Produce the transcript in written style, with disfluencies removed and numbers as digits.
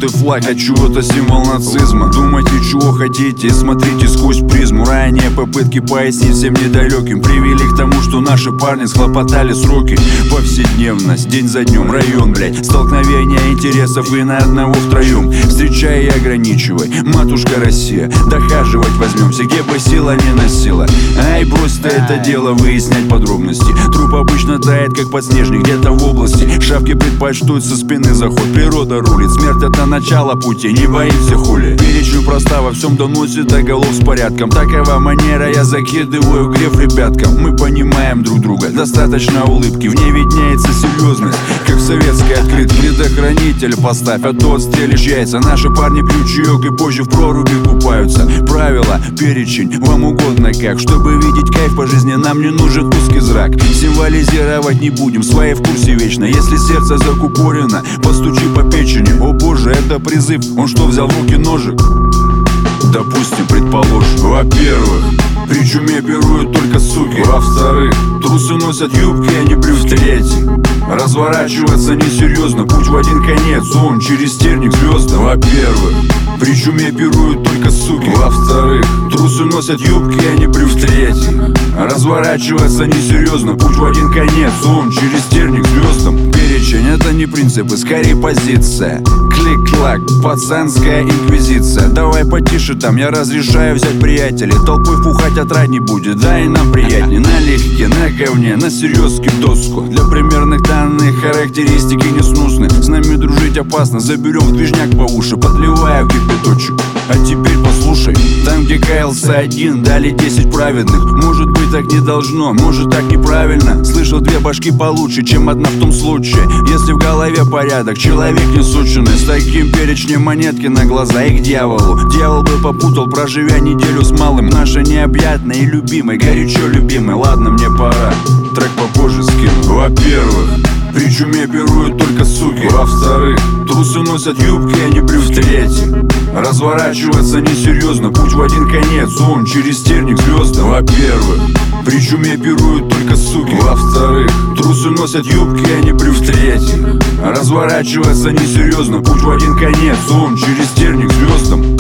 желтый флаг, от чего-то символ нацизма. Думайте, чего хотите, смотрите сквозь призму. Ранее попытки пояснить всем недалеким привели к тому, что наши парни схлопотали сроки. Повседневность, день за днем, район, блядь, столкновение интересов и на одного втроем. Встречай и ограничивай, матушка Россия, дохаживать возьмемся, где бы сила не носила. Ай, брось ты это дело, выяснять подробности. Труп обычно тает, как подснежник, где-то в области. Шавки предпочтут со спины заход, природа рулит. Смерть это начало пути, не боимся хули. Перечень проста, во всем доносит до голов с порядком. Такова манера, я закидываю греф ребяткам. Мы понимаем друг друга, достаточно улыбки, в ней виднеется серьезность. Как в советской открыт, предохранитель поставь, а то отстрелишь яйца. Наши парни пьют чаек и позже в проруби купаются. Правила, перечень, вам угодно как. Чтобы видеть кайф по жизни, нам не нужен узкий зрак. Символизировать не будем, свои в курсе вечно. Если сердце закупорено, постучи по печени. О боже, это призыв, он что, взял в руки ножик? Допустим, предположим. Во-первых, при чуме пируют только суки. Во-вторых, трусы носят юбки, а не брюки. В-третьих, разворачиваться несерьезно, путь в один конец, он через терник звездам. Во-первых, при чуме пируют только суки. Во-вторых, трусы носят юбки, а не брюки. В-третьих, разворачиваться несерьезно, путь в один конец, он через терник звездам. Перечень это не принципы, скорее позиция. Клик-клак, пацанская инквизиция. Давай потише там, я разрешаю взять приятелей. Толпой пухать отрадней будет, да и нам приятней. Налегке, на говне, на серьезке доску. Для примерных данных характеристики несносны. С нами дружить опасно, заберем в движняк по уши, подливая в кипяточек. А теперь послушай, там где каялся один, дали 10 праведных. Может быть так не должно, может так неправильно. Слышал, две башки получше, чем одна в том случае. Если в голове порядок, человек не сученный. С таким перечнем монетки на глаза и к дьяволу. Дьявол бы попутал, проживя неделю с малым. Наша необъятная и любимая, горячо любимая. Ладно, мне пора, трек попозже скину. Во-первых, при чуме пируют только суки. Во-вторых, трусы носят юбки, а не брюки. В-третьих, разворачиваться несерьезно, путь в один конец, он через терник звездам. Во-первых, при чуме пируют только суки. Во-вторых, трусы носят юбки, а не брюки. В-третьих, разворачиваться несерьезно, путь в один конец, он через терник звездам.